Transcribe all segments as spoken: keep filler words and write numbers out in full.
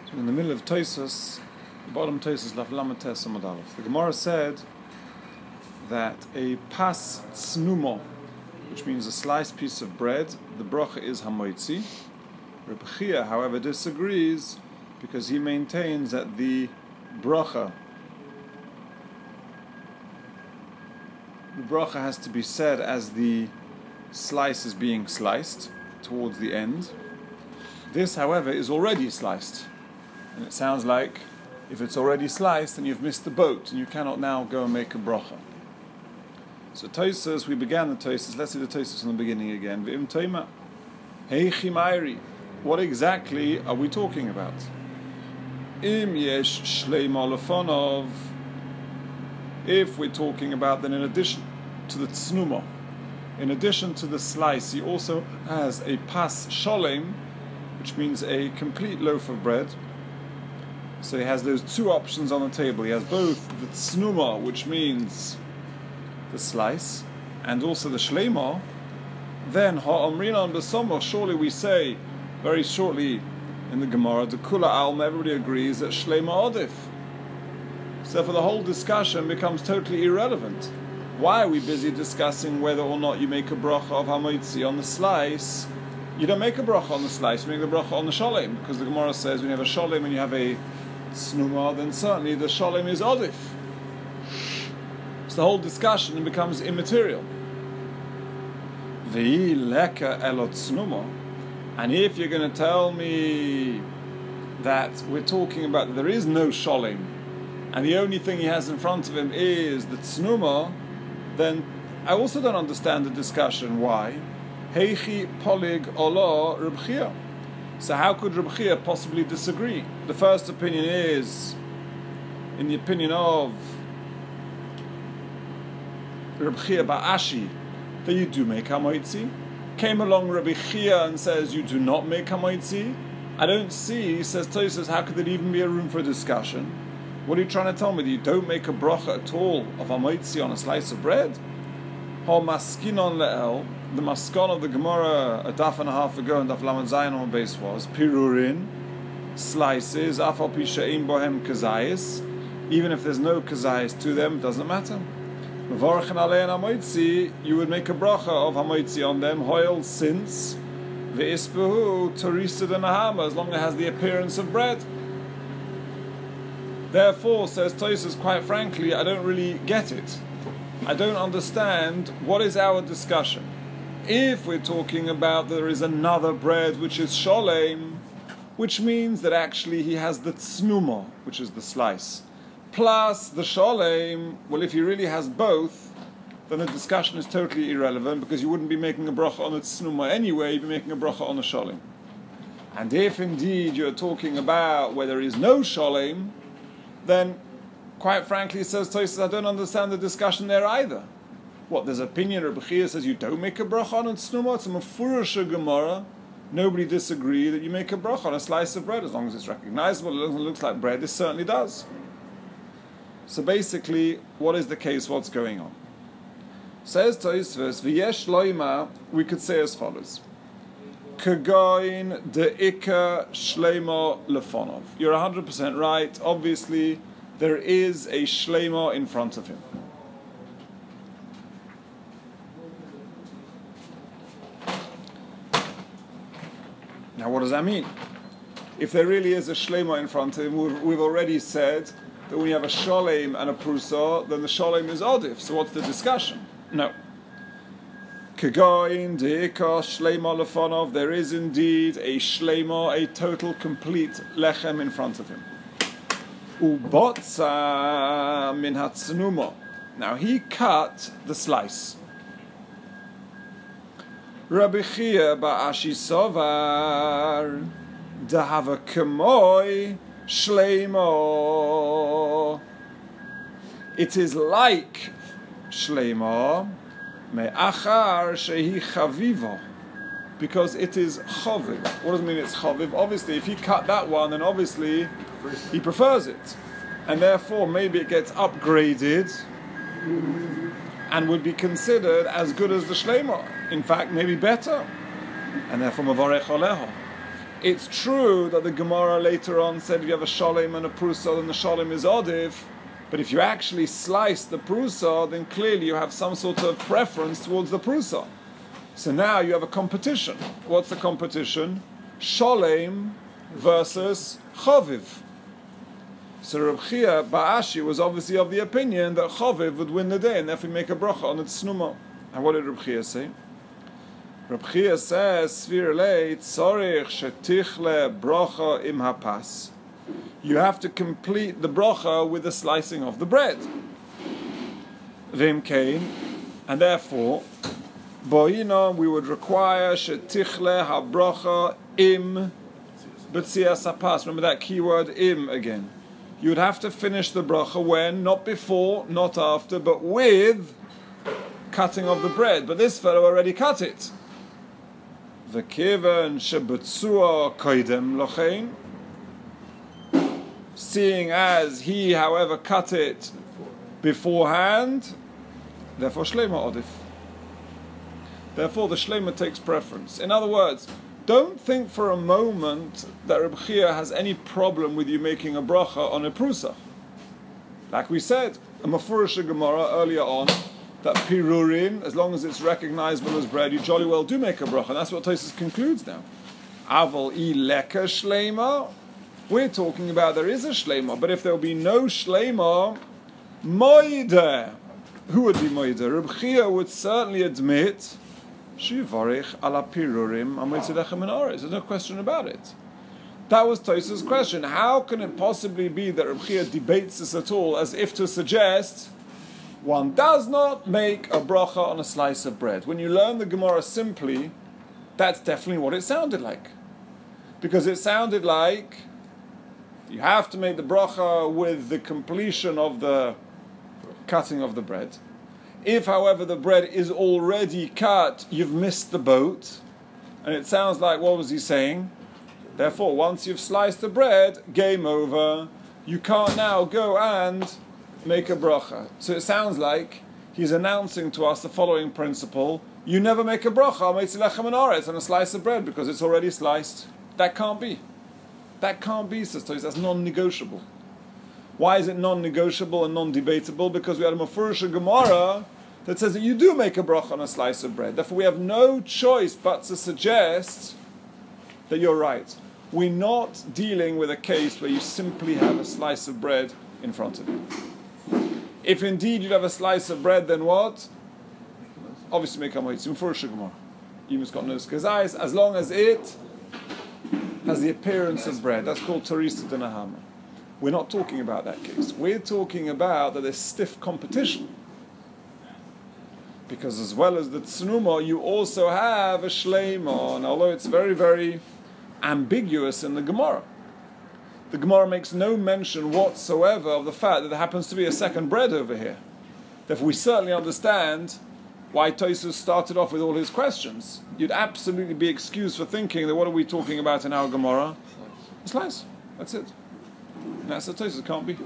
In the middle of Tosfos, the bottom Tosfos Laf Lamed Tes Amud Aleph, the Gemara said that a pas tsnumo, which means a sliced piece of bread, the bracha is hamoitzi. Reb Chia, however, disagrees because he maintains that the bracha, the bracha has to be said as the slice is being sliced towards the end. This, however, is already sliced. And it sounds like if it's already sliced, then you've missed the boat, and you cannot now go and make a bracha. So Tosfos, we began the Tosfos. Let's see the Tosfos from the beginning again. V'im toima, heichi ma'iri. What exactly are we talking about? Im yesh shleima lefonov. If we're talking about, then in addition to the tsnuma, in addition to the slice, he also has a pas sholem, which means a complete loaf of bread. So he has those two options on the table. He has both the tsnuma, which means the slice, and also the shleima. Then ha'amrinan b'somoch, surely we say very shortly in the Gemara, the kula alma, everybody agrees that shleima odif. So for the whole discussion becomes totally irrelevant. Why are we busy discussing whether or not you make a bracha of hamoitzi on the slice? You don't make a bracha on the slice, you make the bracha on the sholem, because the Gemara says when you have a sholem and you have a snuma, then certainly the sholem is odif. So the whole discussion becomes immaterial. V'i leka elot snuma. And if you're going to tell me that we're talking about that there is no sholem, and the only thing he has in front of him is the tsnuma, then I also don't understand the discussion. Why? Heichi polig ola Reb Chia. So how could Reb Chia possibly disagree? The first opinion is, in the opinion of Reb Chia Ba'ashi, that you do make hamoitzi. Came along Reb Chia and says you do not make hamoitzi. I don't see, says Tosfos, how could there even be a room for discussion? What are you trying to tell me? That you don't make a bracha at all of hamoitzi on a slice of bread? Ha maskinon le'el. The maskon of the Gemara a daf and a half ago, and daf Lamed Zayin on base was pirurin, slices, afal pi she'ein bohem kazayis. Even if there's no kazayis to them, it doesn't matter. Mevarchen alein hamoitzi, you would make a bracha of hamoitzi on them, hoil since ve'ispehu torisa denahama, as long as it has the appearance of bread. Therefore, says Tosfos, quite frankly, I don't really get it. I don't understand what is our discussion. If we're talking about there is another bread which is sholem, which means that actually he has the tsnuma, which is the slice, plus the sholem, well, if he really has both, then the discussion is totally irrelevant, because you wouldn't be making a bracha on the tsnuma anyway, you'd be making a bracha on the sholem. And if indeed you're talking about where there is no sholem, then quite frankly, says Tosfos, I don't understand the discussion there either. What, there's opinion, Reb Chia says you don't make a bracha on a tsnuma, it's a mefurasha Gemara. Nobody disagrees that you make a bracha on a slice of bread, as long as it's recognizable, as long as it looks like bread, this certainly does. So basically, what is the case, what's going on? Says Tosfos, v'yesh loima, we could say as follows. Kagoin de'ika shleima lefonov. You're one hundred percent right, obviously, there is a shleima in front of him. Now, what does that mean? If there really is a shleima in front of him, we've, we've already said that when you have a sholem and a prusa, then the sholem is odif. So what's the discussion? No. Kegoin deika shleima lefonov. There is indeed a shleima, a total, complete lechem in front of him. Ubotza min hatsnuma. Now he cut the slice. Rabbi Chia ba'ashi sovar dahava kemoi shleimo. It is like shleimo me'achar shehi chavivo, because it is chaviv. What does it mean it's chaviv? Obviously, if he cut that one, then obviously he prefers it, and therefore maybe it gets upgraded and would be considered as good as the shleima. In fact, maybe better, and therefore mavarech aleho. It's true that the Gemara later on said if you have a shalem and a prusa, then the shalem is odif. But if you actually slice the prusa, then clearly you have some sort of preference towards the prusa. So now you have a competition. What's the competition? Shalem versus chaviv. So Reb Chia Ba'ashi was obviously of the opinion that chaviv would win the day, and therefore make a bracha on the tsnuma. And what did Reb Chia say? Reb Chia says, Svir lei tzorich shetichle bracha im hapas. You have to complete the bracha with the slicing of the bread. Vim kain, and therefore, boina, we would require shetichle habracha im b'tzias hapas. Remember that keyword im again. You would have to finish the bracha when, not before, not after, but with cutting of the bread. But this fellow already cut it. V'kiven shebutzua koidem lochein. Seeing as he, however, cut it beforehand, therefore shlema odif. Therefore the shlema takes preference. In other words, don't think for a moment that Reb Chia has any problem with you making a bracha on a prusa. Like we said, a mafurish Gemara earlier on, that pirurin, as long as it's recognizable as bread, you jolly well do make a bracha. And that's what Tosfos concludes now. Aval i leka shlema. We're talking about there is a shlema, but if there will be no shlema, moide. Who would be moide? Reb Chia would certainly admit shivarich ala pirurim amitzilechem and oris. There's no question about it. That was Tosfos' question. How can it possibly be that Reb Chia debates this at all, as if to suggest one does not make a bracha on a slice of bread? When you learn the Gemara simply, that's definitely what it sounded like. Because it sounded like you have to make the bracha with the completion of the cutting of the bread. If, however, the bread is already cut, you've missed the boat. And it sounds like, what was he saying? Therefore, once you've sliced the bread, game over. You can't now go and make a bracha. So it sounds like he's announcing to us the following principle: you never make a bracha on a slice of bread because it's already sliced. That can't be. That can't be, says Tosfos. That's non-negotiable. Why is it non-negotiable and non-debatable? Because we had a Mefurish Gemara that says that you do make a bracha on a slice of bread. Therefore, we have no choice but to suggest that you're right. We're not dealing with a case where you simply have a slice of bread in front of you. If indeed you'd have a slice of bread, then what? Obviously, make a moitz. Mefurish Gemara. You must got no skazais, as long as it has the appearance of bread. That's called Teresa de Nahama. We're not talking about that case. We're talking about that there's stiff competition. Because as well as the tsnuma, you also have a shleima. And although it's very, very ambiguous in the Gemara, the Gemara makes no mention whatsoever of the fact that there happens to be a second bread over here. Therefore, we certainly understand why Tosfos started off with all his questions. You'd absolutely be excused for thinking that what are we talking about in our Gemara? A slice. That's it. And that's what Tosfos can't be.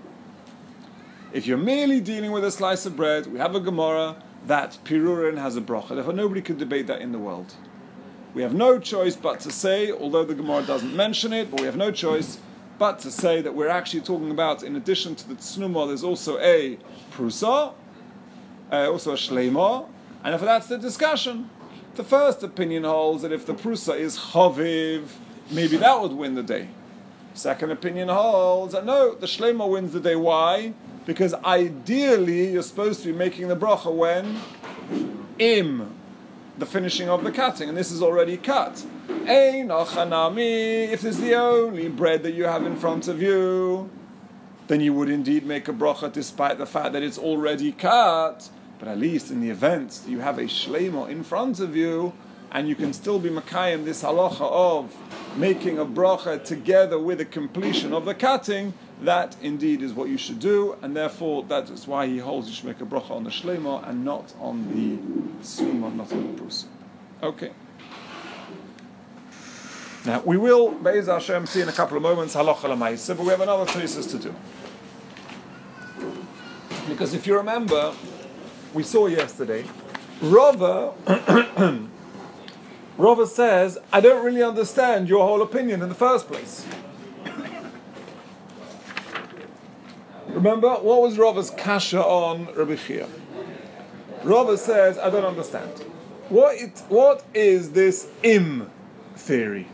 If you're merely dealing with a slice of bread, we have a Gemara that pirurin has a bracha. Therefore, nobody could debate that in the world. We have no choice but to say, although the Gemara doesn't mention it, but we have no choice but to say that we're actually talking about, in addition to the tsnuma, there's also a prusa, Uh, also a shleima, and if that's the discussion, the first opinion holds that if the prusa is chaviv, maybe that would win the day. Second opinion holds that no, the shleima wins the day. Why? Because ideally you're supposed to be making the bracha when im, the finishing of the cutting, and this is already cut. Ein achanami, if this is the only bread that you have in front of you, then you would indeed make a bracha despite the fact that it's already cut. But at least in the event you have a shleima in front of you, and you can still be makayim this halacha of making a bracha together with the completion of the cutting, that indeed is what you should do, and therefore that is why he holds you should make a bracha on the shleima and not on the tsnuma, not on the prusa. Okay. Now, we will, Be'ez Hashem, see in a couple of moments halacha l'maisa, but we have another thesis to do. Because if you remember, we saw yesterday, Rava Rava says, I don't really understand your whole opinion in the first place. Remember, what was Rava's kasha on Rabbi Chia? Rava says, I don't understand. What it, what is this im theory?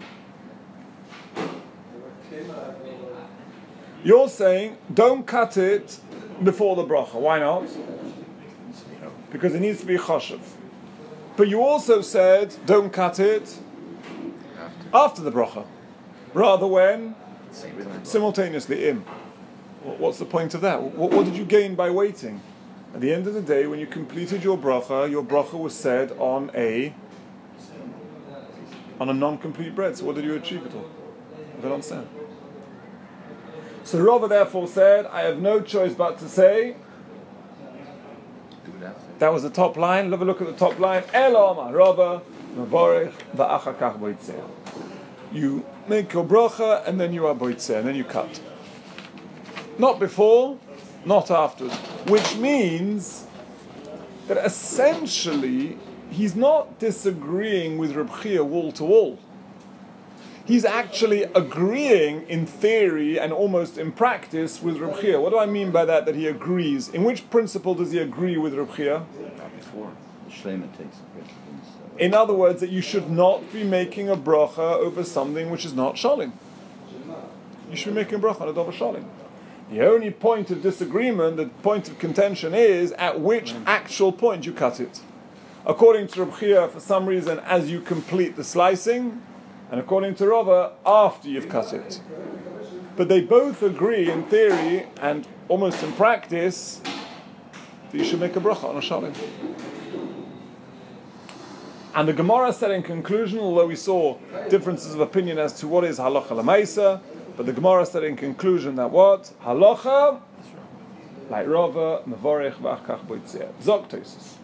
You're saying, don't cut it before the bracha. Why not? Because it needs to be choshev. But you also said, don't cut it after, after the bracha. Rather when? Simultaneously, im. What's the point of that? What, what did you gain by waiting? At the end of the day, when you completed your bracha, your bracha was said on a on a non-complete bread. So what did you achieve at all? I don't understand. So Rava therefore said, I have no choice but to say, that was the top line. Have a look at the top line. Eloma Rava Mavorech va'achakach boitzeh. You make your bracha and then you are boitzeh, and then you cut. Not before, not afterwards. Which means that essentially he's not disagreeing with Reb Chia wall to wall. He's actually agreeing in theory and almost in practice with Reb Chia. What do I mean by that, that he agrees? In which principle does he agree with Reb Chia? Before the Shlema takes it. In other words, that you should not be making a bracha over something which is not shalim. You should be making a bracha on a davar shalim. The only point of disagreement, the point of contention is at which actual point you cut it. According to Reb Chia, for some reason, as you complete the slicing, and according to Rava, after you've cut it. But they both agree in theory and almost in practice that you should make a bracha on a shalim. And the Gemara said in conclusion, although we saw differences of opinion as to what is halacha l'maisa, but the Gemara said in conclusion that what? Halacha, like Rava, mevorech v'achkach boitzeh. Zok Tosfos.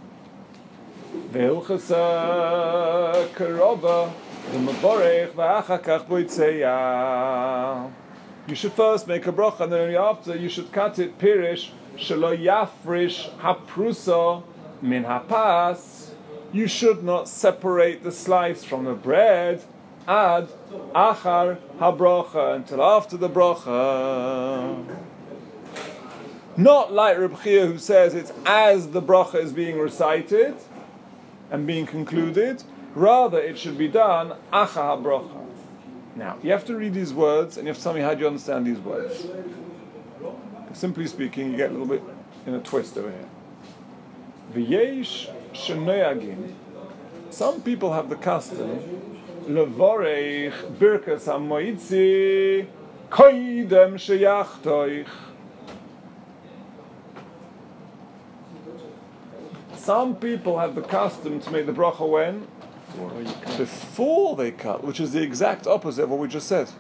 Ve'ilchasa kerova, v'mevorech v'achkach boitzeh. You should first make a bracha, and then only after you should cut it. Pirish shelo yafrish haprusa min hapas. You should not separate the slice from the bread. Ad achar habracha, until after the bracha. Not like Reb Chia, who says it's as the bracha is being recited and being concluded. Rather, it should be done achar habracha. Now, you have to read these words, and you have to tell me how do you understand these words. Simply speaking, you get a little bit in a twist over here. V'yesh shenoyagim. Some people have the custom levorech birkas hamoitzi koidem sheyachtoich. Some people have the custom to make the bracha when? Before, Before they cut, which is the exact opposite of what we just said.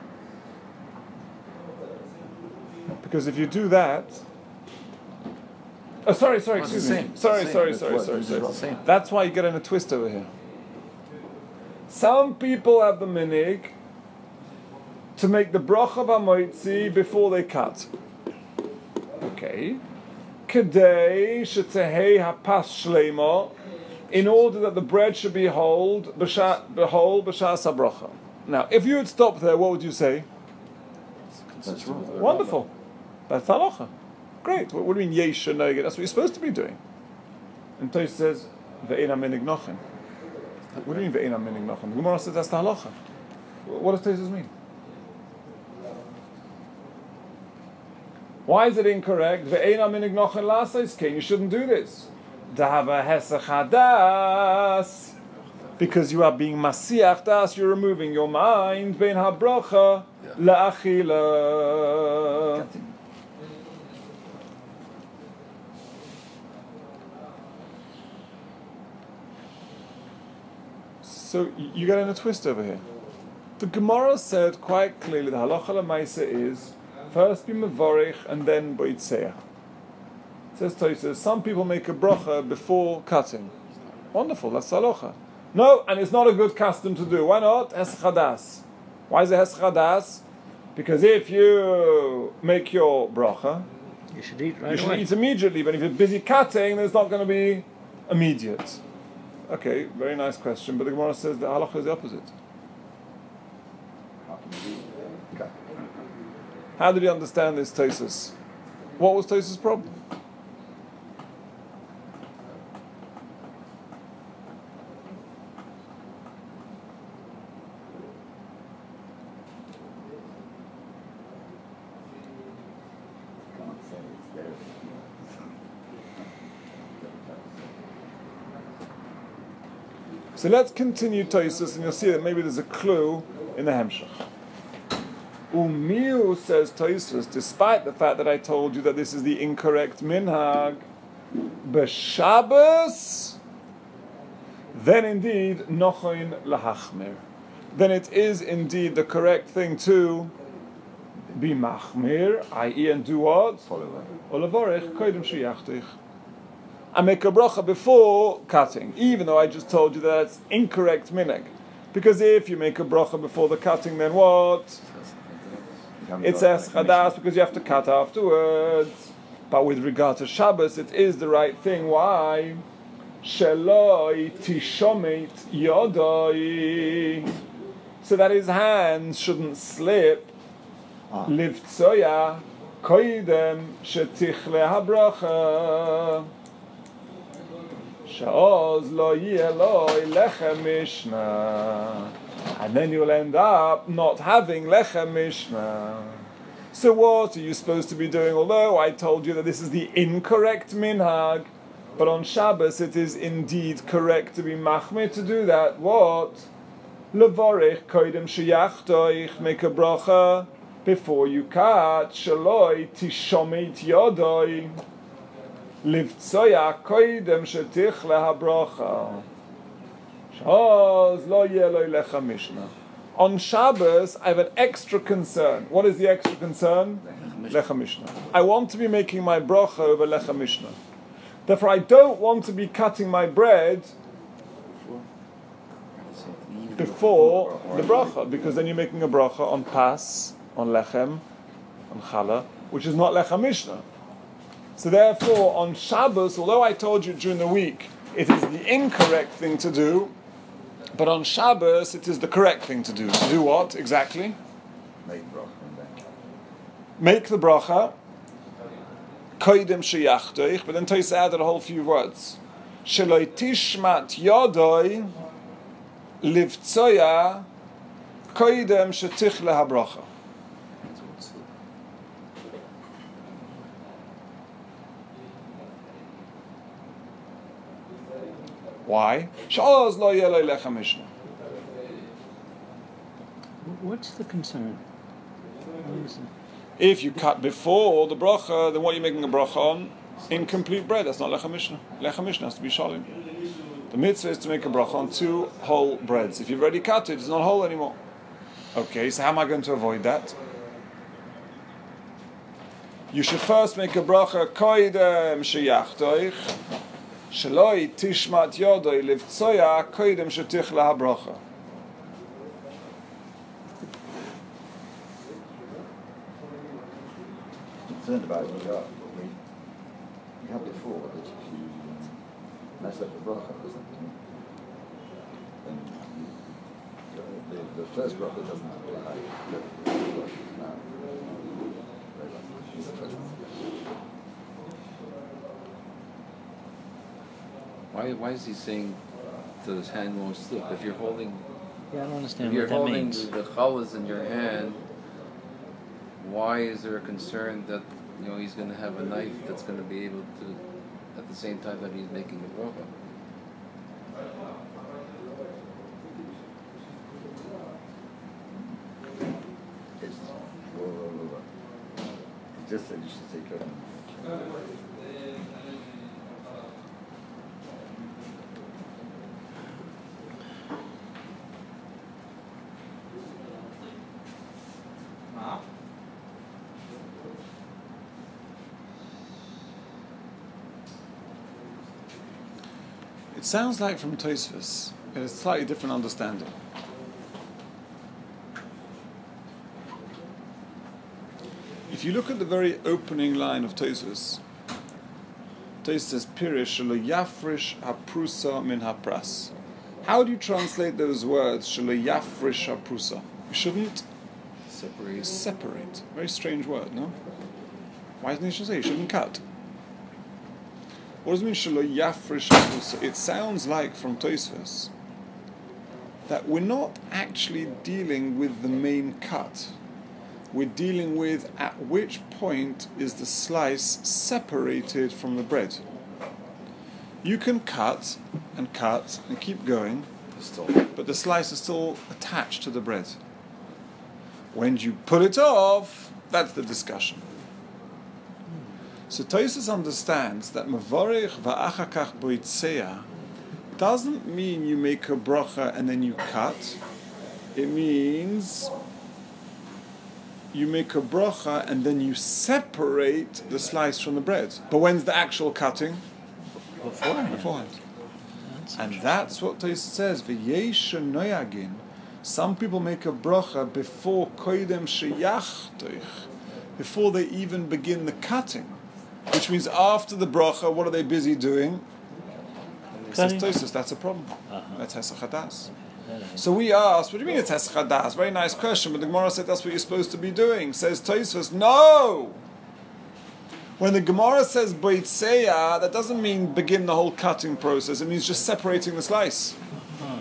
Because if you do that, oh, sorry, sorry, well, excuse me. Same. Sorry, sorry, sorry, sorry, sorry, sorry. sorry. That's why you get in a twist over here. Some people have the minig to make the bracha v'amoitzi before they cut. Okay. Kedei shetehei hapas shleima, in order that the bread should be whole, behold b'shas habracha. Now, if you had stopped there, what would you say? That's wrong. Wonderful. That's halacha. Great. What, what do you mean yesh shenoiged? That's what you're supposed to be doing. And Tosfos says ve'ena minig nochin. What do you mean ve'ena minig nochin? The Gemara says that's the halacha. What does Tosfos mean? Why is it incorrect? Ve'ena minig nochin lasais kein. You shouldn't do this. Dahava hesach hadas. Because you are being masiach das, you're removing your mind. Bein habracha la'achila. So you get in a twist over here. The Gemara said quite clearly the halacha l'maisa is first be mevorich and then boitzeah. Says Tosfos, some people make a bracha before cutting. Wonderful, that's halacha. No, and it's not a good custom to do. Why not? Hesach hadas. Why is it hesach hadas? Because if you make your bracha, You should eat right you should away. eat immediately. But if you're busy cutting, then it's not going to be immediate. Okay, very nice question, but the Gemara says that halacha is the opposite. How can you do that? How did he understand this Tosfos? What was Tosfos' problem? Can't say it's there. So let's continue Tosfos, and you'll see that maybe there's a clue in the Hemshech. Umiu, says Tosfos, despite the fact that I told you that this is the incorrect minhag, b'Shabbos, then indeed nochoin lahachmir. Then it is indeed the correct thing to be machmir, that is, and do what? Olavorech koidem sheyachtich. I make a bracha before cutting, even though I just told you that it's incorrect minhag. Because if you make a bracha before the cutting, then what? It's es chadas because you have to cut afterwards. But with regard to Shabbos, it is the right thing. Why? Sheloi tishomet yodoi, so that his hands shouldn't slip. Livtsoya koidem shetichle habracha. Sha'oz lo yeh lo lechem mishnah, and then you'll end up not having lechem mishnah. So what are you supposed to be doing? Although I told you that this is the incorrect minhag, but on Shabbos it is indeed correct to be machmir to do that. What? Levorich koidem sheyachtoich, make a bracha before you cut. Shaloi tishomet yodoi. Livtsoya koidem shetichle habracha. Shaz lo yeh lo lecha mishnah. On Shabbos, I have an extra concern. What is the extra concern? Lecha mishnah. I want to be making my bracha over lecha mishnah. Therefore, I don't want to be cutting my bread before the bracha, because then you're making a bracha on pas, on lechem, on challah, which is not lecha mishnah. So therefore, on Shabbos, although I told you during the week it is the incorrect thing to do, but on Shabbos it is the correct thing to do. To do what exactly? Make bracha and then. Make the bracha. Koidem sheyachtoich, but then Tosfos added a whole few words. Sheloi tishmat yodoi livtsoya koidem shetichle habracha. Why? Sha'oz lo yeh lo lecha mishnah. What's the concern? What is it? If you cut before the bracha, then what are you making a bracha on? Incomplete bread. That's not lecha mishnah. Lecha mishnah has to be shalim. The mitzvah is to make a bracha on two whole breads. If you've already cut it, it's not whole anymore. Okay, so how am I going to avoid that? You should first make a bracha koidem sheyachtoich. Sheloi tishmat yodoi livtsoya koidem shetichle habracha. Concerned about you got you had before that if you mess up the bracha, doesn't it? Then you, the, the first bracha doesn't apply. No. It's the first one. Why, why is he saying that his hand won't slip? If you're holding, Yeah, I don't if understand you're what that holding means. the challahs in your hand, why is there a concern that you know he's going to have a knife that's going to be able to, at the same time that he's making the bracha? It's whoa, whoa, whoa, whoa. He just said you should take care of him. It sounds like from Tosfos, it is a slightly different understanding. If you look at the very opening line of Tosfos, Tosis says pirish shelo yafrish haprusa min hapras. How do you translate those words? Shelo yafrish haprusa. You shouldn't Separate. separate. Very strange word, no? Why doesn't he say you shouldn't cut? What does it mean shelo yafrish haprusa? It sounds like from Tosfos that we're not actually dealing with the main cut. We're dealing with at which point is the slice separated from the bread. You can cut and cut and keep going, Still. but the slice is still attached to the bread. When you pull it off, that's the discussion. So Tosfos understands that Mavorech va'achakach boitzeah doesn't mean you make a bracha and then you cut. It means you make a bracha and then you separate the slice from the bread. But when's the actual cutting? Beforehand. Beforehand. That's And that's what Tosfos says. V'yesh noyagin. Some people make a bracha before koidem sheyachtoich, before they even begin the cutting, which means after the bracha, what are they busy doing? Says Cutting. Tosfos, that's a problem. Uh-huh. That's Hesach Hadas. That is- So we asked, what do you mean it's Hesach Hadas? Very nice question, but the Gemara said that's what you're supposed to be doing. Says Tosfos, no! When the Gemara says Boitseya, that doesn't mean begin the whole cutting process, it means just separating the slice. Huh.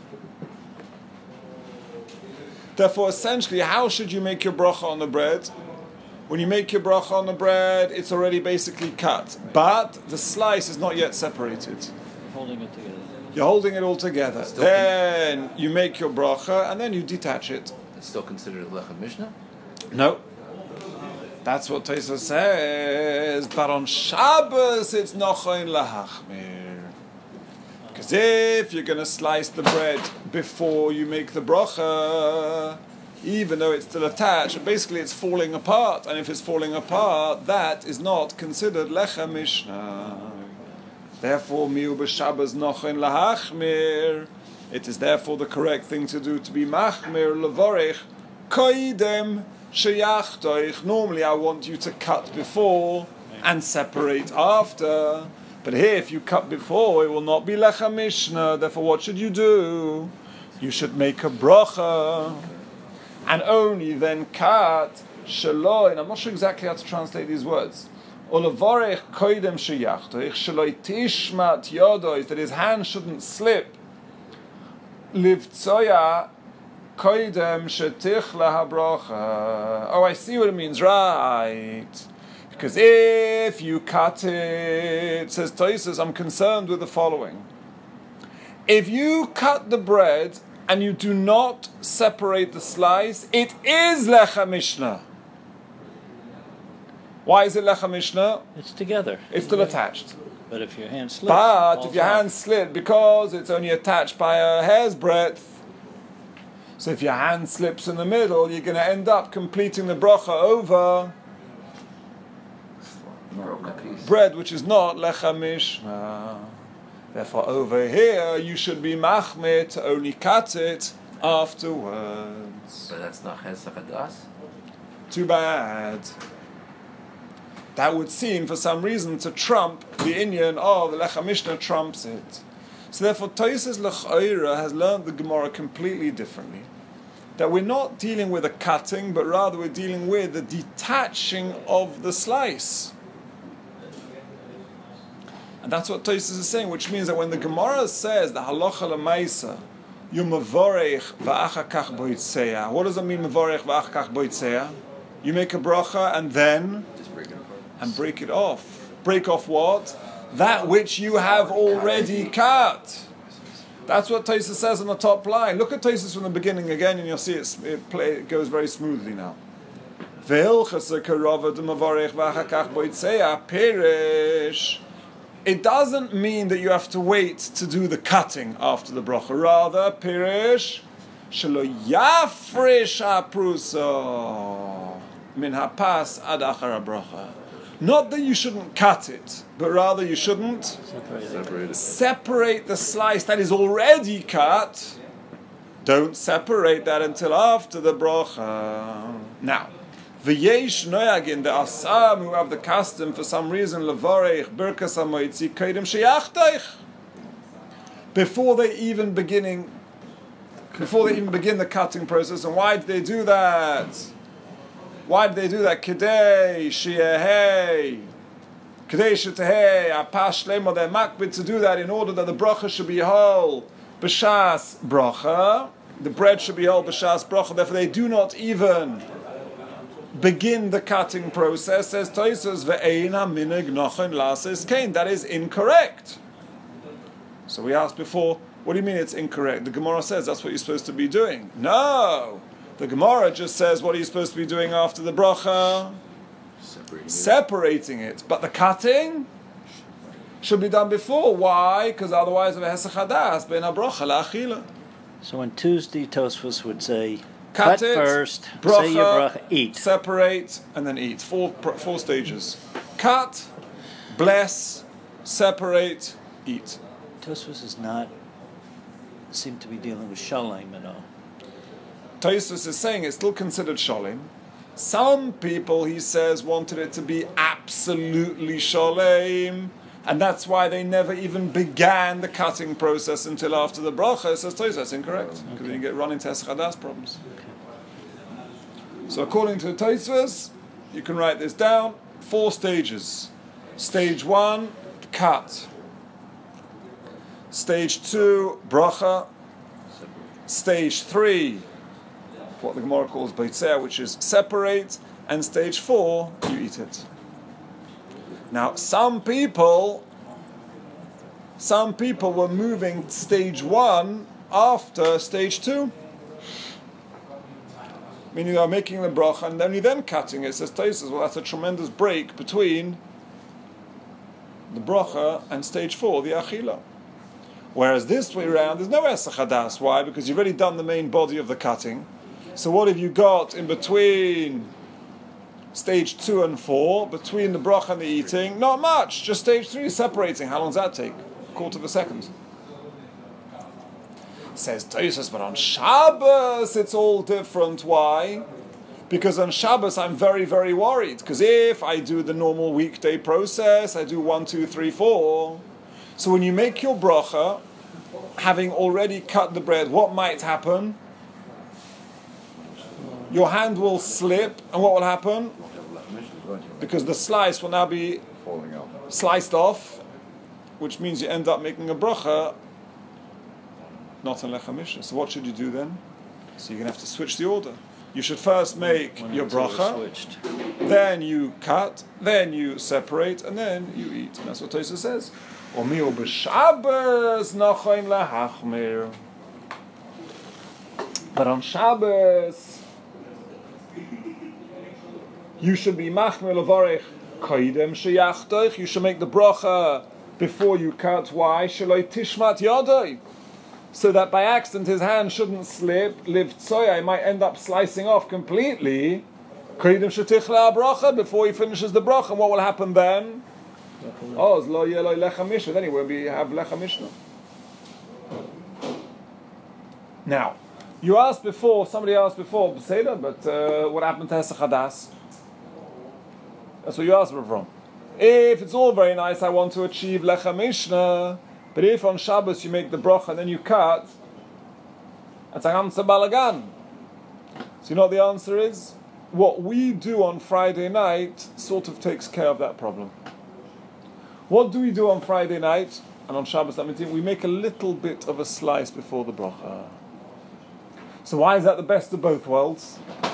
Therefore, essentially, how should you make your bracha on the bread? When you make your bracha on the bread, it's already basically cut, but the slice is not yet separated. Holding it together. You're holding it all together. Still Then you make your bracha, and then you detach it. It's still considered a lechem mishnah. No. That's what Tosfos says. But on Shabbos, it's nochain lahachmir. Because if you're going to slice the bread before you make the bracha, even though it's still attached, basically it's falling apart. And if it's falling apart, that is not considered lechem mishnah. Therefore, miu b'Shabbos nochain lahachmir. It is therefore the correct thing to do to be machmir levorech koidem sheyachtoich. Normally, I want you to cut before and separate after. But here, if you cut before, it will not be lechem mishnah. Therefore, what should you do? You should make a bracha and only then cut shaloi. And I'm not sure exactly how to translate these words. Olavorech koidem sheyachtoich shaloi tishmat yodois, that his hand shouldn't slip. Livtzoya koidem shetichla habracha. Oh, I see what it means, right? Because if you cut it, says Tosfos, I'm concerned with the following. If you cut the bread and you do not separate the slice, it is lechem mishnah. Why is it lechem mishnah? It's together. It's still attached. But if your hand slips, But it if falls your off. hand slid, because it's only attached by a hair's breadth, so if your hand slips in the middle, you're going to end up completing the bracha over Broken piece. bread, which is not lechem mishnah. Therefore, over here, you should be machmir to only cut it afterwards. But that's not Hesach Hadas. Too bad. That would seem, for some reason, to trump the inyan of the lechem mishnah trumps it. So therefore, Tosfos L'chaira has learned the Gemara completely differently. That we're not dealing with a cutting, but rather we're dealing with the detaching of the slice. And that's what Tosfos is saying, which means that when the Gemara says the halacha l'maisa, you mavorech va'achakach boitzeya. What does it mean, mavorech va'achakach boitzeya? You make a bracha and then Just break it apart. and break it off. Break off what? That which you have already cut. That's what Tosfos says on the top line. Look at Tosfos from the beginning again, and you'll see it, it, play, it goes very smoothly now. It doesn't mean that you have to wait to do the cutting after the bracha. Rather, pirish shelo yafresh haprusa min hapas ad achar bracha. Not that you shouldn't cut it, but rather you shouldn't Separate it. Separate it. separate the slice that is already cut. Don't separate that until after the bracha. Now, V'yesh noyagin, there are some who have the custom for some reason, levarech birkas hamoitzi kodim sheyachtach. Before they even beginning, before they even begin the cutting process. And why did they do that? Why did they do that? Kedei sheyehei, kedei shetehei apash lemo. They're makbid to do that in order that the bracha should be whole. B'shas bracha, the bread should be whole. B'shas bracha. Therefore, they do not even begin the cutting process. Says Tosfos, ve'ein haminig nochen lases kain. That is incorrect. So we asked before, what do you mean it's incorrect? The Gemara says that's what you're supposed to be doing. No! The Gemara just says, what are you supposed to be doing after the bracha? Separating, Separating it. it. But the cutting should be done before. Why? Because otherwise of a hesach hadas, ben bracha la'achila. So on Tuesday, Tosfos would say, cut, cut it, first, bracha, say your bracha, eat. Separate, and then eat. Four, four stages. Cut, bless, separate, eat. Tosfos is not seem to be dealing with shalom at all. Tosfos is saying it's still considered shalom. Some people, he says, wanted it to be absolutely shalom, and that's why they never even began the cutting process until after the bracha. It says Tosfos, that's incorrect, because okay. you get run into hesach hadas problems. Okay. So according to Tosfos, you can write this down, four stages. Stage one, cut. Stage two, bracha. Stage three, what the Gemara calls beitzeh, which is separate. And stage four, you eat it. Now, some people, some people were moving stage one after stage two. Meaning they are making the bracha and only then cutting it. It says Tosfos, well, that's a tremendous break between the bracha and stage four, the achila. Whereas this way around, there's no hesach hadas. Why? Because you've already done the main body of the cutting. So what have you got in between stage two and four, between the bracha and the eating? Not much. Just stage three is separating. How long does that take? A quarter of a second. Says Tosfos, but on Shabbos it's all different. Why? Because on Shabbos I'm very, very worried. Because if I do the normal weekday process, I do one, two, three, four. So when you make your bracha, having already cut the bread, what might happen? Your hand will slip, and what will happen? Because the slice will now be sliced off, which means you end up making a bracha, not in Lechem Mishnah. So what should you do then? So you're going to have to switch the order. You should first make when your bracha, then you cut, then you separate, and then you eat. And that's what Tosfos says. Omiu b'Shabbos nochain lahachmir. But on Shabbos, you should be machmir levarech koidem sheyachtoich. You should make the bracha before you cut. Why? Sheloi tishmat yodoi. So that by accident his hand shouldn't slip. Liv tzoya, might end up slicing off completely. Koidem shetichla bracha, before he finishes the bracha. What will happen then? Oh, lo yeloi lechem mishnah. Then he won't be have lechem mishnah. Now, you asked before. Somebody asked before, Beseda, but uh, what happened to hesach hadas? That's what you asked from. If it's all very nice, I want to achieve lechem mishnah. But if on Shabbos you make the bracha and then you cut, that's a hamsa balagan. So you know what the answer is? What we do on Friday night sort of takes care of that problem. What do we do on Friday night and on Shabbos? We make a little bit of a slice before the bracha. So why is that the best of both worlds?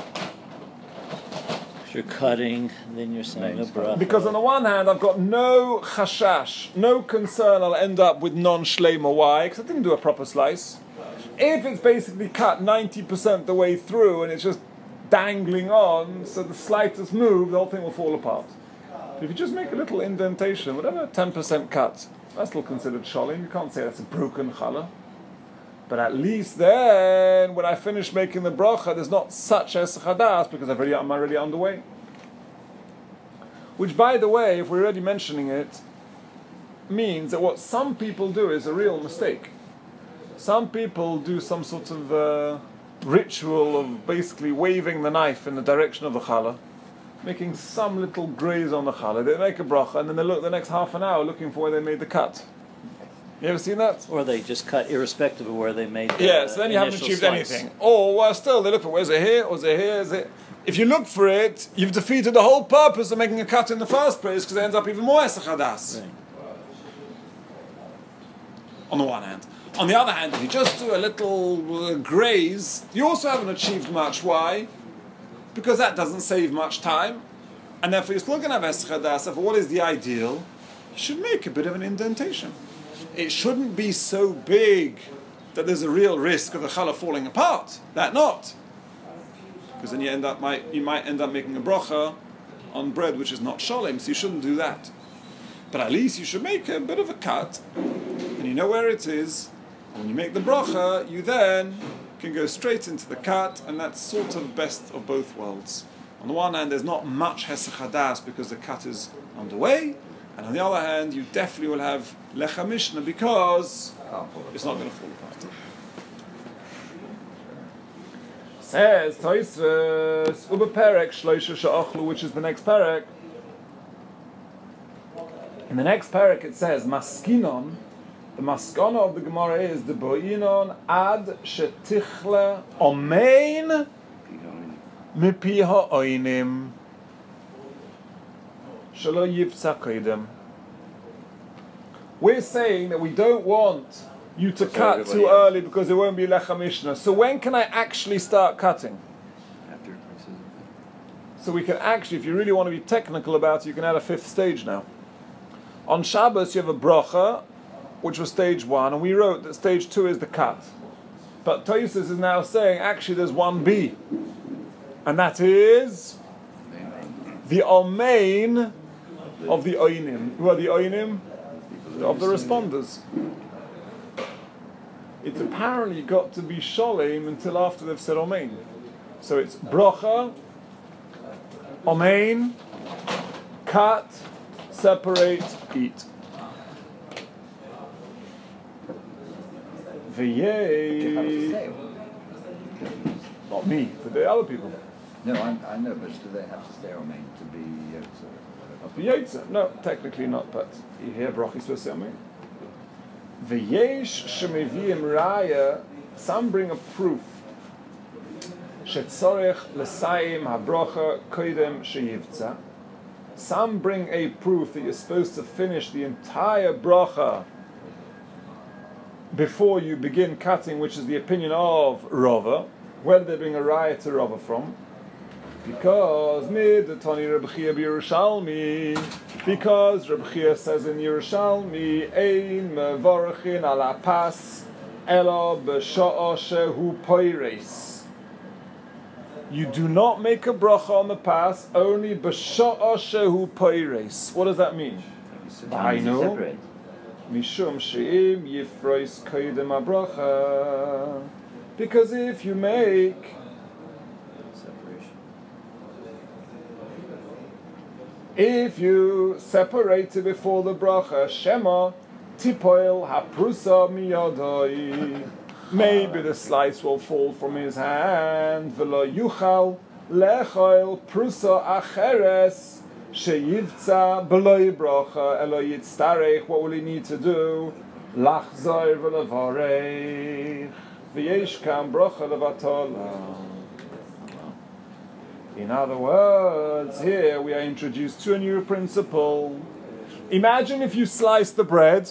You're cutting, then you're saying a bracha. Because on the one hand, I've got no chashash, no concern I'll end up with non-shleima. Why? Because I didn't do a proper slice. If it's basically cut ninety percent the way through and it's just dangling on, so the slightest move, the whole thing will fall apart. But if you just make a little indentation, whatever, ten percent cut, that's still considered sholim. You can't say that's a broken challah. But at least then, when I finish making the bracha, there's not such as chadas because I've already, I'm already underway. Which, by the way, if we're already mentioning it, means that what some people do is a real mistake. Some people do some sort of uh, ritual of basically waving the knife in the direction of the challah. making some little graze on the challah. They make a bracha and then they look the next half an hour looking for where they made the cut. You ever seen that? Or they just cut irrespective of where they made the Yeah, so then you haven't initial achieved slice. anything. Or, well, still, they look for, is it here, or is it here, is it... If you look for it, you've defeated the whole purpose of making a cut in the first place, because it ends up even more esachadas. Right. On the one hand. On the other hand, if you just do a little uh, graze, you also haven't achieved much. Why? Because that doesn't save much time. And therefore you're still going to have esachadas. Therefore, what is the ideal? You should make a bit of an indentation. It shouldn't be so big that there's a real risk of the challah falling apart. That not. Because then you end up might you might end up making a bracha on bread which is not sholem, so you shouldn't do that. But at least you should make a bit of a cut, and you know where it is. And when you make the bracha, you then can go straight into the cut, and that's sort of best of both worlds. On the one hand, there's not much hesach hadas because the cut is underway, and on the other hand, you definitely will have lecha mishnah because it's not going to fall apart. Says Tosfos Uber Perek Shloisha Sha'achlu, which is the next perek. In the next perek it says Maskinon. The maskana of the Gemara is the bo'inon ad shetichle omein mipi ha'oinim shelo yivtza koidem. We're saying that we don't want you to cut too else. early because there won't be lecha mishnah. So when can I actually start cutting? After it places So we can actually, if you really want to be technical about it, you can add a fifth stage now. On Shabbos you have a bracha, which was stage one, and we wrote that stage two is the cut. But Tosfos is now saying actually there's one B, and that is the omein of the oinim. Who are the oinim? Of the responders. It's apparently got to be sholem until after they've said omein. So it's bracha, omein, cut, separate, eat. Do you have to V'yei, say? not me, but the other people. No, I, I know, but do they have to stay on main to be Yotzer? The Yotzer, no, technically not, but you hear brachis v'semim. V'yesh shemeviyim raya, some bring a proof. Shetzorech l'sayim habrocha koidem sheyivtza. Some bring a proof that you're supposed to finish the entire bracha before you begin cutting, which is the opinion of Rava. Where did they bring a raya to Rava from? Because mid the Tani Reb Chia Yerushalmi, because Reb Chia says in Yerushalmi, ein mevorachin ala pas elo b'sha'a shehu poires. You do not make a bracha on the pas only b'sha'a shehu poires. What does that mean? I know. Mishum she'im yifrois koidem habracha. Because if you make separation. if you separate it before the bracha, Shema tipoil haprusa miyadoi. Maybe the slice will fall from his hand. V'lo yuchal lechoil prusa acheres. Sheyivtza b'loi bracha elo yitztarech. What will he need to do? Lachzor v'levarech v'yesh kam bracha levatola. In other words, here we are introduced to a new principle. Imagine if you slice the bread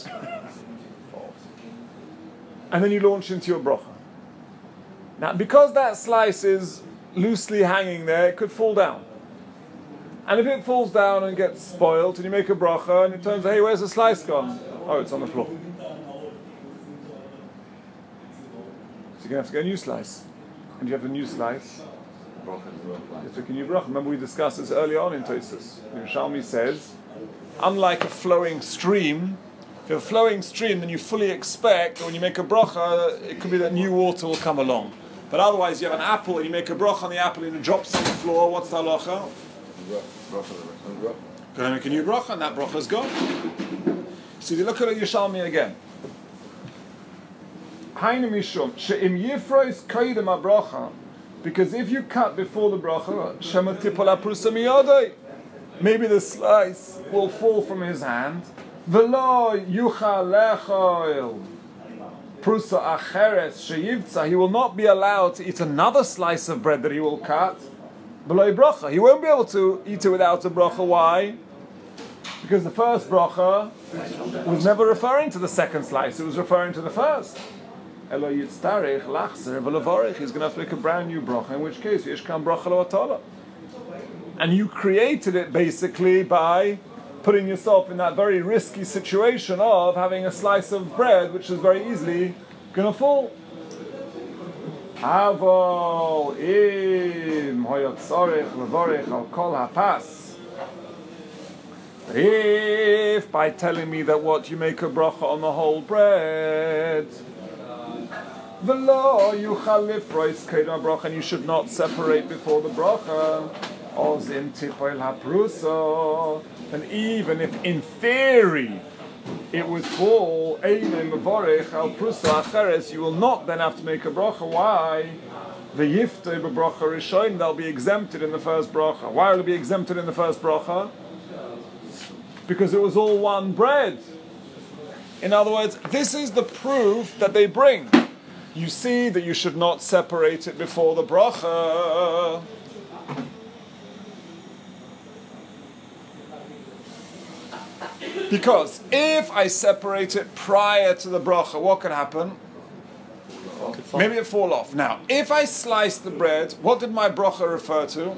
and then you launch into your bracha. Now, because that slice is loosely hanging there, it could fall down. And if it falls down and gets spoiled, and you make a bracha, and it turns out, hey, where's the slice gone? Oh, it's on the floor. So you're going to have to get a new slice. And you have a new slice. You have to make a new bracha. Remember we discussed this earlier on in Tosfos. Yerushalmi says, unlike a flowing stream, if you have a flowing stream, then you fully expect that when you make a bracha, it could be that new water will come along. But otherwise, you have an apple, and you make a bracha on the apple, and it drops on the floor. What's the halacha? Going to make a new bracha, and that bracha is gone. So if you look at Yerushalmi again. Hainu mishum she'im yifrois koidem habracha Because if you cut before the bracha, Shema tipol haprusa miyadai, maybe the slice will fall from his hand. V'lo yuchal lechol prusa acheres sheyivtza, he will not be allowed to eat another slice of bread that he will cut. V'lo bracha, he won't be able to eat it without a bracha. Why? Because the first bracha was never referring to the second slice; it was referring to the first. Elo yitztarech lachzer v'levarich. He's going to have to make a brand new bracha. In which case, yishkam bracha lo atala. And you created it basically by putting yourself in that very risky situation of having a slice of bread which is very easily going to fall. Avol im hoyotzarech levarich al kol hapas. If by telling me that what you make a bracha on the whole bread, v'lo yuchal lifrois kedem bracha, and you should not separate before the bracha. Ozim tipoil hapruso, and even if in theory it would fall einay mevorech al prusa acheres, you will not then have to make a bracha. Why? The yiftei b'bracha rishon, they'll be exempted in the first bracha. Why will it be exempted in the first bracha? Because it was all one bread. In other words, this is the proof that they bring. You see that you should not separate it before the bracha. Because if I separate it prior to the bracha, what can happen? Maybe it fall off. Now, if I slice the bread, what did my bracha refer to?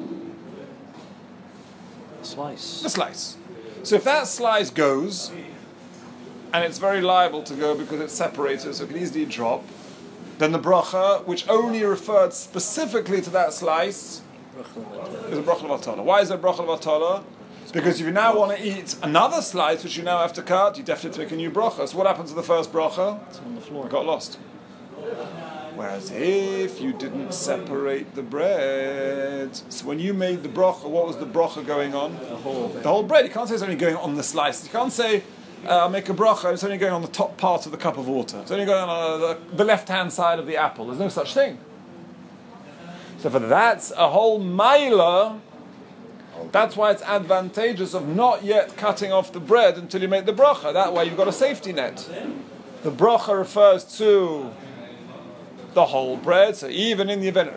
Slice. The slice. So if that slice goes, and it's very liable to go because it's separated, so it can easily drop, then the bracha, which only referred specifically to that slice, is a bracha levatala. Why is it a bracha levatala? Because if you now want to eat another slice, which you now have to cut, you definitely have to make a new bracha. So what happens to the first bracha? It's on the floor. It got lost. Whereas if you didn't separate the bread, so when you made the bracha, what was the bracha going on? The whole. The whole bread. You can't say it's only going on the slice. You can't say, uh, I'll make a bracha, it's only going on the top part of the cup of water. It's only going on uh, the, the left-hand side of the apple. There's no such thing. So for that's a whole maila. That's why it's advantageous of not yet cutting off the bread until you make the bracha. That way you've got a safety net. The bracha refers to the whole bread, so even in the event...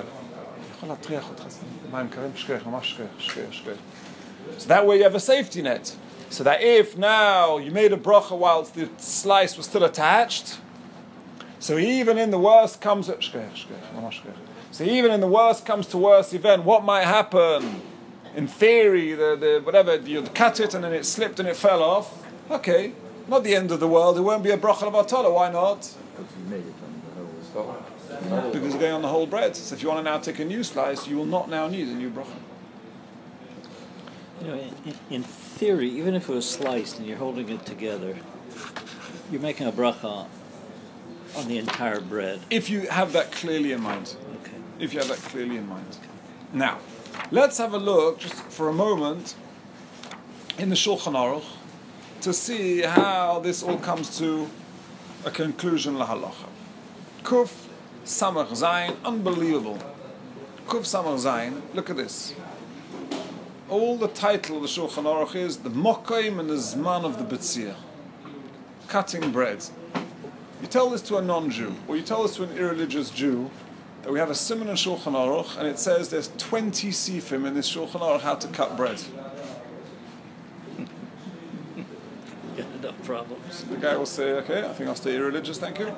So that way you have a safety net. So that if now you made a bracha whilst the slice was still attached, so even in the worst comes... So even in the worst comes to worst event, what might happen? In theory, the, the whatever, you cut it and then it slipped and it fell off. Okay, not the end of the world. It won't be a bracha levatala. Why not? Because you made it on the whole. Because you're going on the whole bread. So if you want to now take a new slice, you will not now need a new bracha. You know, in, in theory, even if it was sliced and you're holding it together, you're making a bracha on the entire bread. If you have that clearly in mind. Okay. If you have that clearly in mind. Now, let's have a look, just for a moment, in the Shulchan Aruch to see how this all comes to a conclusion lahalacha. Kuf Samach Zayin, unbelievable. Kuf Samach Zayin, look at this. All the title of the Shulchan Aruch is the Mokaim and the Zman of the Betzia. Cutting bread. You tell this to a non-Jew, or you tell this to an irreligious Jew, that we have a simon in Shulchan Aruch, and it says there's twenty sifim in this Shulchan Aruch how to cut bread. Got enough problems. The guy will say, okay, I think I'll stay irreligious, thank you.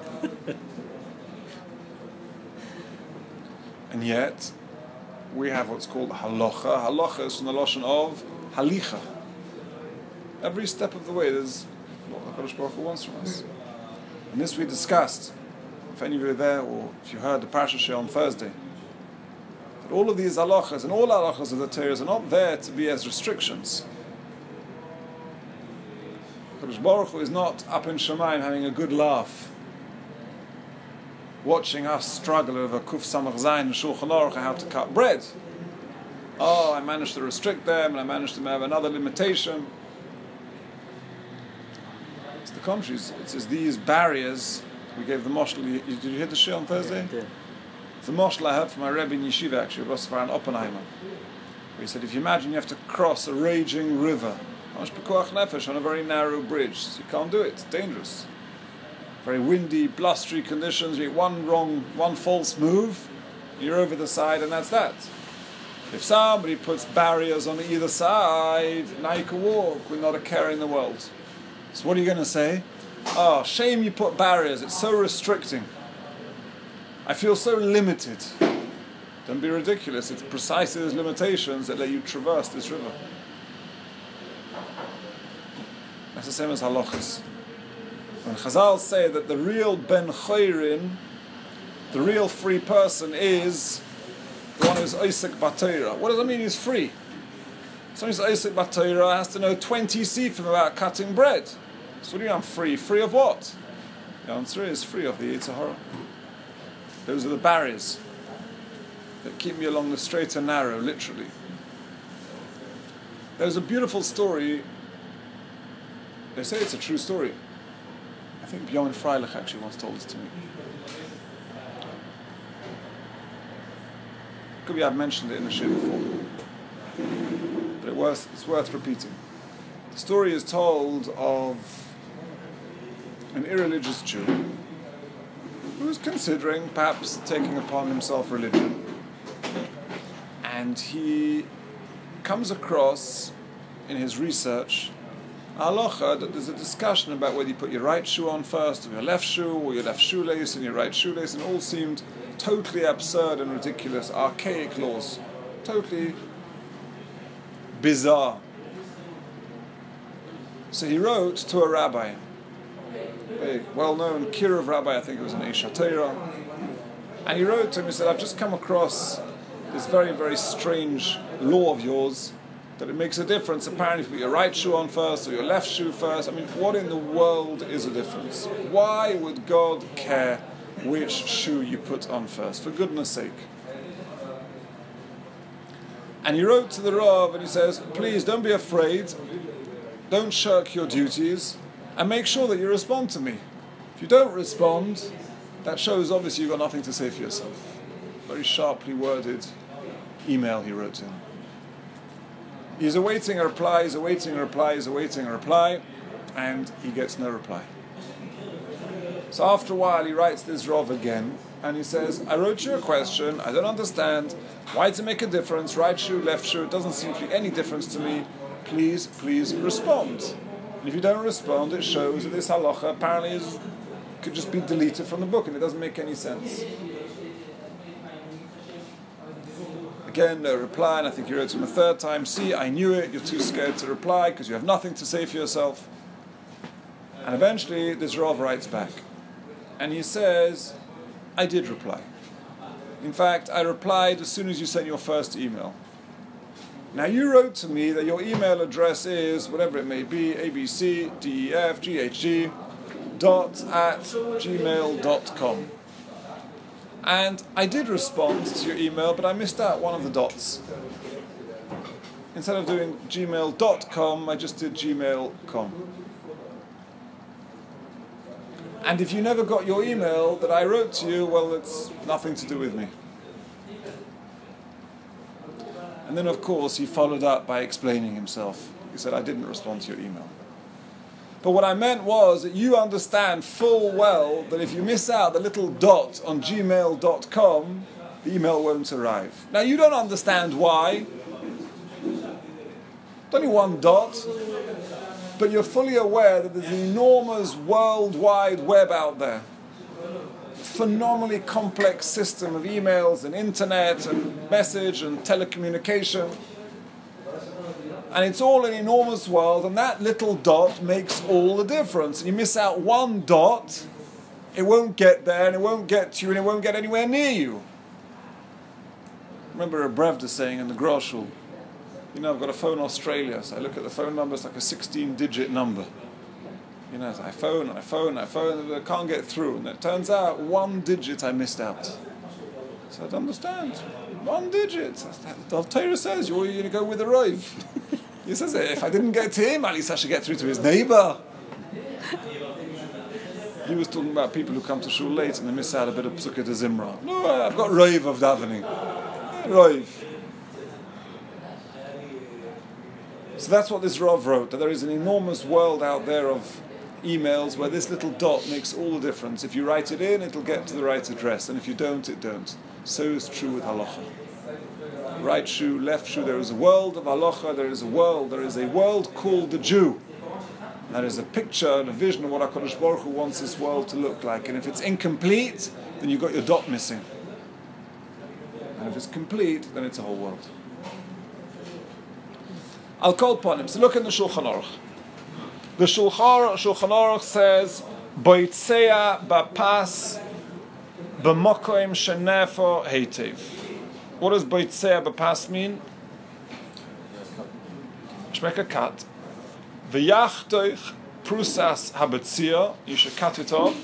And yet, we have what's called halacha. Halacha is from the lashon of halicha. Every step of the way, there's what HaKadosh Baruch Hu wants from us. And this we discussed. If any of you were there, or if you heard the Parsha Shir on Thursday, that all of these halachas and all halachas of the Torah are not there to be as restrictions. HaKadosh Baruch Hu is not up in Shemaim having a good laugh, watching us struggle over Kuf Samach Zayin and Shulchan Aruch how to cut bread. Oh, I managed to restrict them, and I managed to have another limitation. It's the contrary. It's, it's these barriers. We gave the moshel. Did you hear the shir on Thursday? I did. It's a moshel I heard from my Rebbe in Yeshiva, actually, Rosh Varan Oppenheimer. Where he said, if you imagine you have to cross a raging river, on a very narrow bridge, so you can't do it, it's dangerous. Very windy, blustery conditions, you make one wrong, one false move, you're over the side, and that's that. If somebody puts barriers on either side, now you can walk with not a care in the world. So what are you going to say? Oh, shame you put barriers, it's so restricting. I feel so limited. Don't be ridiculous, it's precisely those limitations that let you traverse this river. That's the same as halachas. When Chazal say that the real ben chayrin, the real free person is the one who's Isaac Batayra. What does that mean he's free? Someone who's Isaac Batayra has to know twenty sifim about cutting bread. So what do you mean I'm free? Free of what? The answer is free of the Yetzer Hara. Those are the barriers that keep me along the straight and narrow, literally. There's a beautiful story. They say it's a true story. I think Bjorn Freilich actually once told this to me. Could be I've mentioned it in the show before, but it was, it's worth repeating. The story is told of an irreligious Jew who was considering perhaps taking upon himself religion, and he comes across in his research halacha that there's a discussion about whether you put your right shoe on first, or your left shoe, or your left shoelace and your right shoelace, and it all seemed totally absurd and ridiculous, archaic laws, totally bizarre. So he wrote to a rabbi, a well-known Kiruv rabbi, I think it was an Eish HaTorah, and he wrote to him, he said, I've just come across this very, very strange law of yours, that it makes a difference. Apparently, if you put your right shoe on first or your left shoe first, I mean, what in the world is the difference? Why would God care which shoe you put on first? For goodness sake. And he wrote to the Rav and he says, please don't be afraid, don't shirk your duties, and make sure that you respond to me. If you don't respond, that shows obviously you've got nothing to say for yourself. Very sharply worded email he wrote to him. He's awaiting a reply, he's awaiting a reply, he's awaiting a reply, and he gets no reply. So after a while he writes this Rav again, and he says, I wrote you a question, I don't understand, why does it make a difference, right shoe, left shoe, it doesn't seem to make any difference to me, please, please respond. And if you don't respond, it shows that this halacha apparently is, could just be deleted from the book, and it doesn't make any sense. Again, no reply, and I think he wrote to him a third time, see, I knew it, you're too scared to reply because you have nothing to say for yourself. And eventually this Rav writes back, and he says, I did reply. In fact, I replied as soon as you sent your first email. Now you wrote to me that your email address is, whatever it may be, A B C D E F G H G dot at gmail dot com. And I did respond to your email, but I missed out one of the dots. Instead of doing gmail dot com, I just did gmail dot com. And if you never got your email that I wrote to you, well, it's nothing to do with me. And then, of course, he followed up by explaining himself. He said, I didn't respond to your email. But what I meant was that you understand full well that if you miss out the little dot on gmail dot com, the email won't arrive. Now, you don't understand why. It's only one dot. But you're fully aware that there's an enormous World Wide Web out there. Phenomenally complex system of emails and internet and message and telecommunication. And it's all an enormous world, and that little dot makes all the difference. And you miss out one dot, it won't get there, and it won't get to you, and it won't get anywhere near you. Remember a Brevda saying in the Groshul, you know, I've got a phone Australia, so I look at the phone number, it's like a sixteen-digit number. You know, I phone, I phone, I phone, I can't get through. And it turns out one digit I missed out. So I'd understand. One digit. The Torah says you're going to go with the Rav. He says, if I didn't get to him, at least I should get through to his neighbor. he was talking about people who come to shul late and they miss out a bit of Psukkah to Zimra. No, I've got Roiv of davening. Roiv. So that's what this Rav wrote, that there is an enormous world out there of emails where this little dot makes all the difference. If you write it in, it'll get to the right address, and if you don't, it don't. So is true with halacha. Right shoe, left shoe, there is a world of halacha, there is a world, there is a world called the Jew. That is a picture and a vision of what HaKadosh Baruch Hu wants this world to look like. And if it's incomplete, then you've got your dot missing. And if it's complete, then it's a whole world. I'll call upon him. So look in the Shulchan Aruch. The Shulchan, Shulchan Aruch says, Boitzea bapas b'mokoim shenefo heitiv. What does Boitzea bapas mean? Shmek a cut. V'yachtoich prusas habetzia. You should cut it off.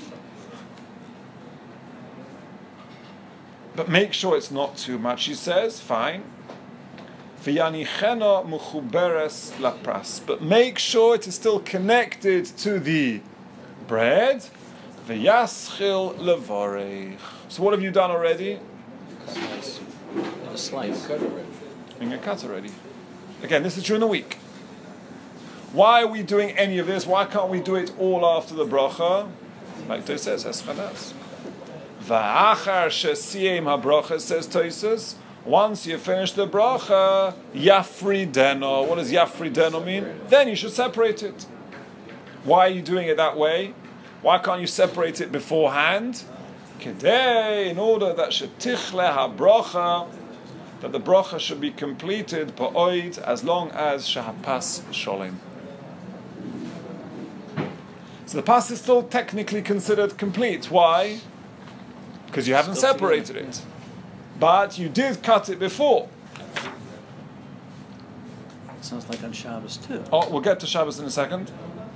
But make sure it's not too much, he says. Fine. V'yanicheno muchuberes lapras. But make sure it is still connected to the bread. V'yaschil levorech. So what have you done already? Slice. A slice. Being a cut already. Again, this is during the week. Why are we doing any of this? Why can't we do it all after the bracha? Like Tosfos says, Eschadas. Va'achar shesiyem habracha, says Tosfos. Once you finish the bracha, yafrideno. What does yafrideno mean? Then you should separate it. Why are you doing it that way? Why can't you separate it beforehand? Kedei, in order that shetichle habracha, that the bracha should be completed ba'oid as long as shahapas sholem. So the pas is still technically considered complete. Why? Because you haven't separated it. But you did cut it before. Sounds like on Shabbos too. Oh, we'll get to Shabbos in a second.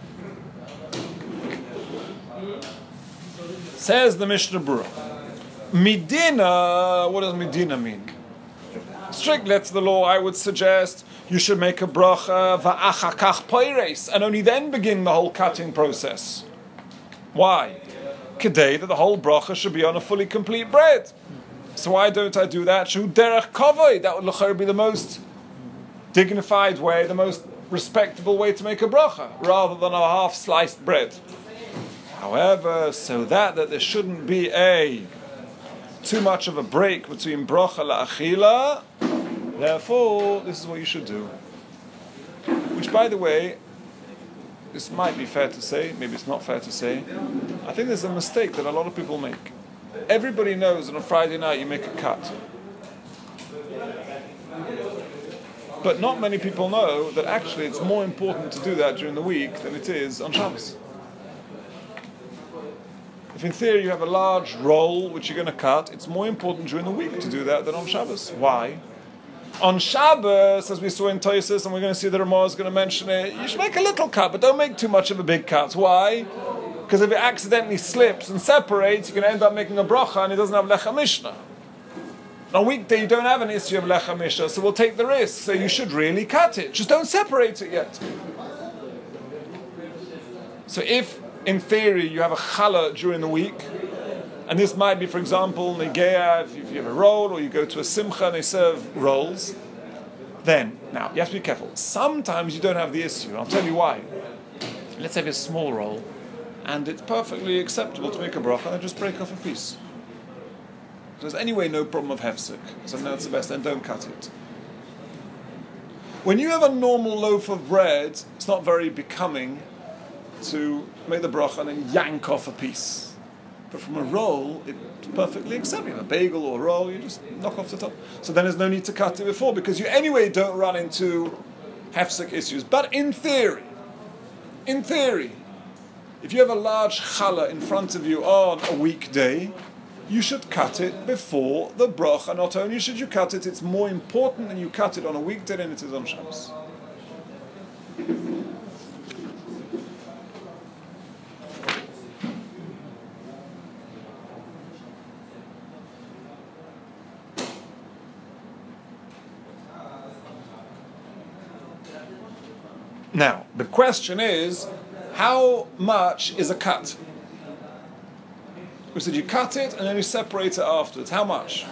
Says the Mishnah Berurah. Medina, what does Medina mean? Strictly to the law, I would suggest you should make a bracha va'achakach poires, and only then begin the whole cutting process. Why? Kedei, that the whole bracha should be on a fully complete bread. So why don't I do that? Shu derech kavod, that would l'chayr be the most dignified way, the most respectable way to make a bracha, rather than a half-sliced bread. However, so that, that there shouldn't be a too much of a break between bracha la'achila, therefore, this is what you should do. Which, by the way, this might be fair to say, maybe it's not fair to say, I think there's a mistake that a lot of people make. Everybody knows on a Friday night you make a cut. But not many people know that actually it's more important to do that during the week than it is on Shabbos. If in theory you have a large roll which you're going to cut, it's more important during the week to do that than on Shabbos. Why? On Shabbos, as we saw in Tosfos, and we're going to see that Ramah is going to mention it, you should make a little cut, but don't make too much of a big cut. Why? Because if it accidentally slips and separates, you're going to end up making a bracha and it doesn't have lecha mishnah. On a weekday, you don't have an issue of lecha mishnah, so we'll take the risk. So you should really cut it. Just don't separate it yet. So if, in theory, you have a challah during the week, and this might be, for example, negeah, if you have a roll, or you go to a simcha and they serve rolls, then, now, you have to be careful. Sometimes you don't have the issue. I'll tell you why. Let's have a small roll, and it's perfectly acceptable to make a bracha and just break off a piece. There's anyway no problem of hefsek, so that's the best, and don't cut it. When you have a normal loaf of bread, it's not very becoming to make the bracha and then yank off a piece. But from a roll, it's perfectly acceptable. You have a bagel or a roll, you just knock off the top. So then there's no need to cut it before, because you anyway don't run into hefsek issues. But in theory, in theory, if you have a large challah in front of you on a weekday, you should cut it before the bracha. Not only should you cut it, it's more important that you cut it on a weekday than it is on Shabbos. Now, the question is, how much is a cut? We said you cut it and then you separate it afterwards. How much?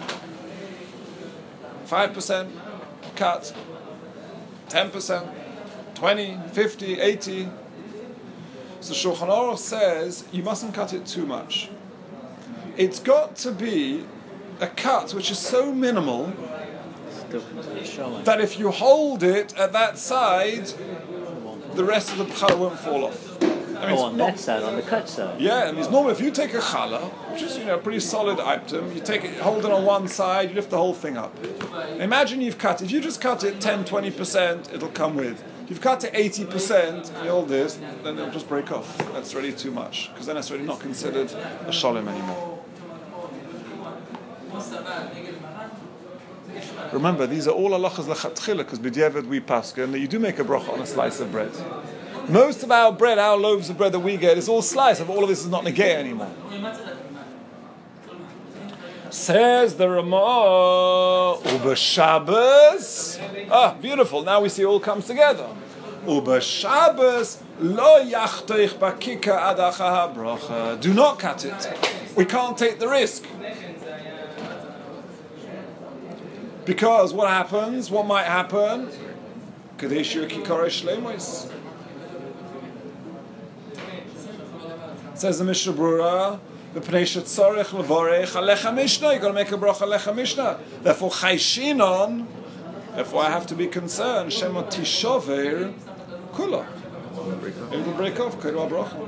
five percent cut, ten percent, twenty, fifty, eighty. So Shulchan Aruch says you mustn't cut it too much. It's got to be a cut which is so minimal that if you hold it at that side, the rest of the challah won't fall off. I mean, oh, on that side, on the cut side. Yeah, I mean, it's normal if you take a challah, which is, you know, a pretty solid item, you take it, hold it on one side, you lift the whole thing up. Imagine you've cut it. If you just cut it ten, twenty percent, it'll come with. If you've cut it eighty percent, you hold this, then it'll just break off. That's really too much, because then it's really not considered a sholem anymore. Remember, these are all halachas lechatchila, because b'diavad we paskin that you do make a bracha on a slice of bread. Most of our bread, our loaves of bread that we get, is all sliced. Of all of this is not negay anymore. Says the Ramah, Uba Shabbos. Ah, beautiful. Now we see it all comes together. Uba Shabbos lo yachtoich bakika adacha habracha. Do not cut it. We can't take the risk. Because what happens? What might happen? Kadeshu kikore shleimos. Says the Mishnah Brura, the Pnei Shetzorech Levorech Alecha Mishnah. You got to make a bracha Alecha Mishnah. Therefore, Chayshinon. Therefore, I have to be concerned. Shema Tishover Kula. It will break off. Kula bracha.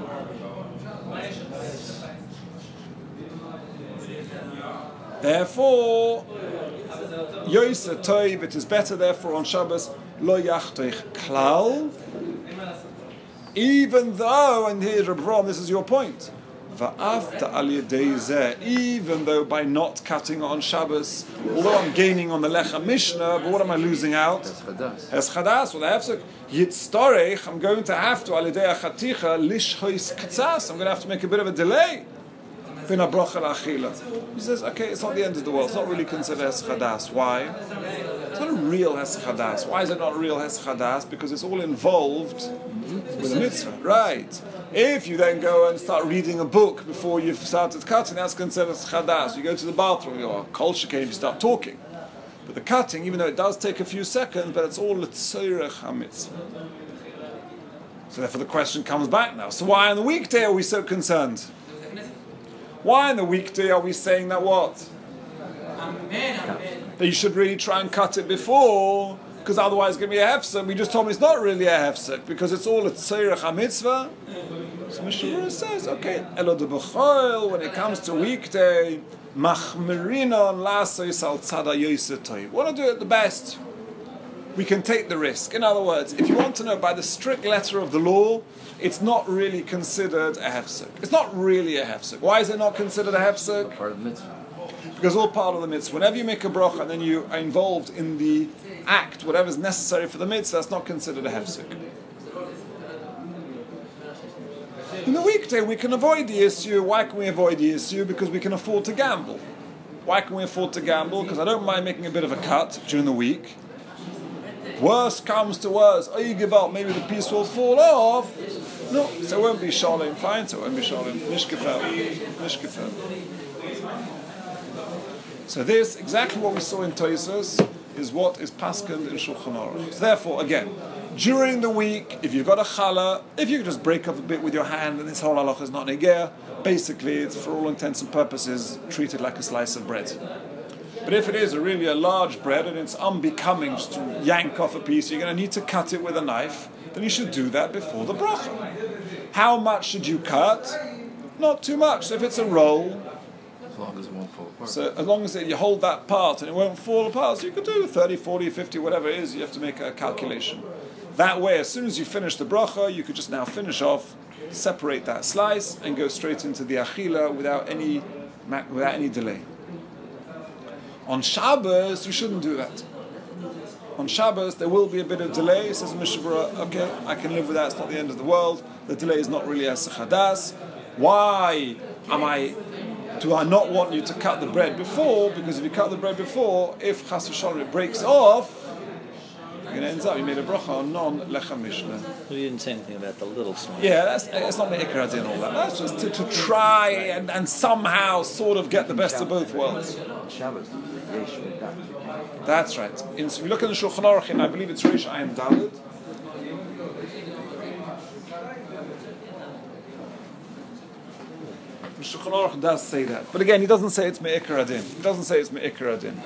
Therefore, Yosef Toiv. It is better. Therefore, on Shabbos Lo Yachtoich Klal. Even though, and here's Reb Ron, this is your point. Even though by not cutting on Shabbos, although I'm gaining on the Lecha Mishnah, but what am I losing out? Hes Chadas. Well, I have to Yitztorech. I'm going to have to Alidei Achaticha Lishchois Katzas. I'm going to have to make a bit of a delay. He says, okay, it's not the end of the world. It's not really considered Hes Chadas. Why? It's not a real Hes Chadas. Why is it not real Hes Chadas? Because it's all involved with a mitzvah. Right. If you then go and start reading a book before you've started cutting, that's considered Hes Chadas. You go to the bathroom, you go, oh, kol shekei, if you start talking. But the cutting, even though it does take a few seconds, but it's all l'tzorech ha-mitzvah. So therefore the question comes back now. So why on the weekday are we so concerned? Why on the weekday are we saying that what? That you should really try and cut it before, because otherwise it's going to be a hefsek. We just told me it's not really a hefsek, because it's all a tzorech ha-mitzvah. So Mishnah says, okay, elo de b'choil, when it comes to weekday, machmerinon lasois al tzada yoseh toiv. We want to do it the best. We can take the risk. In other words, if you want to know by the strict letter of the law, it's not really considered a hefsek. It's not really a hefsek. Why is it not considered a hefsek? Part of the mitzvah. Because all part of the mitzvah. Whenever you make a bracha and then you are involved in the act, whatever's necessary for the mitzvah, that's not considered a hefsek. In the weekday, we can avoid the issue. Why can we avoid the issue? Because we can afford to gamble. Why can we afford to gamble? Because I don't mind making a bit of a cut during the week. Worst comes to worst. Oh, you give up, maybe the piece will fall off. No, so it won't be shalom. Fine, so it won't be shalom. Mishkefel. Mishkefel. So this, exactly what we saw in Tosfos, is what is paskened in Shulchan Aruch. So therefore, again, during the week, if you've got a challah, if you just break off a bit with your hand, and this whole halach is not negeh, basically, it's for all intents and purposes treated like a slice of bread. But if it is a really a large bread and it's unbecoming just to yank off a piece, you're going to need to cut it with a knife, then you should do that before the bracha. How much should you cut? Not too much. So if it's a roll, as long as it won't fall apart. So as long as you hold that part and it won't fall apart, so you could do thirty, forty, fifty, whatever it is, you have to make a calculation. That way, as soon as you finish the bracha, you could just now finish off, separate that slice, and go straight into the achila without any without any delay. On Shabbos, you shouldn't do that. On Shabbos, there will be a bit of delay. Says Mishnah Berurah, okay, I can live with that. It's not the end of the world. The delay is not really as chadas. Why am I? Do I not want you to cut the bread before? Because if you cut the bread before, if chas v'shalom it breaks off, it ends up you made a bracha on non-lechem mishnah. You didn't say anything about the little small. Yeah, that's it's not me'ikar adin all that. That's just to, to try and, and somehow sort of get the best of both worlds. On Shabbos, there was a yesh medaktik. That's right. In, so we look at the Shulchan Aruch, and I believe it's Reish Ayin Daled. The Shulchan Aruch does say that, but again, he doesn't say it's me'ikar adin. He doesn't say it's me'ikar adin.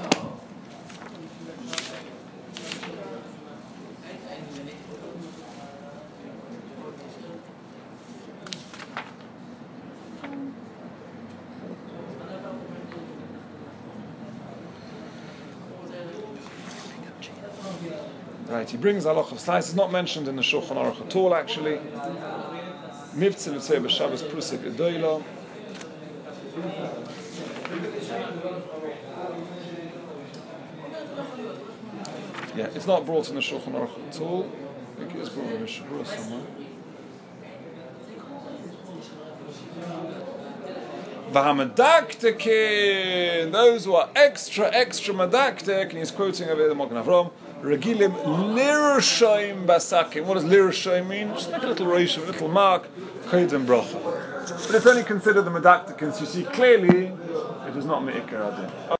Right, he brings halach of slice. It's not mentioned in the Shulchan Aruch at all, actually. Mivtze l'tzei b'Shabbos prusik edoilo. Yeah, it's not brought in the Shulchan Aruch at all. I think it is brought in the Shabbat somewhere. V'hamadaktekin, those who are extra, extra madaktek, and he's quoting over the Magen Avram, Regilim lirushaim basakim. What does lirushaim mean? Just make a little ratio, a little mark, chayd and bracha. But if only consider the madaktekins, you see clearly it is not me'ikar adin.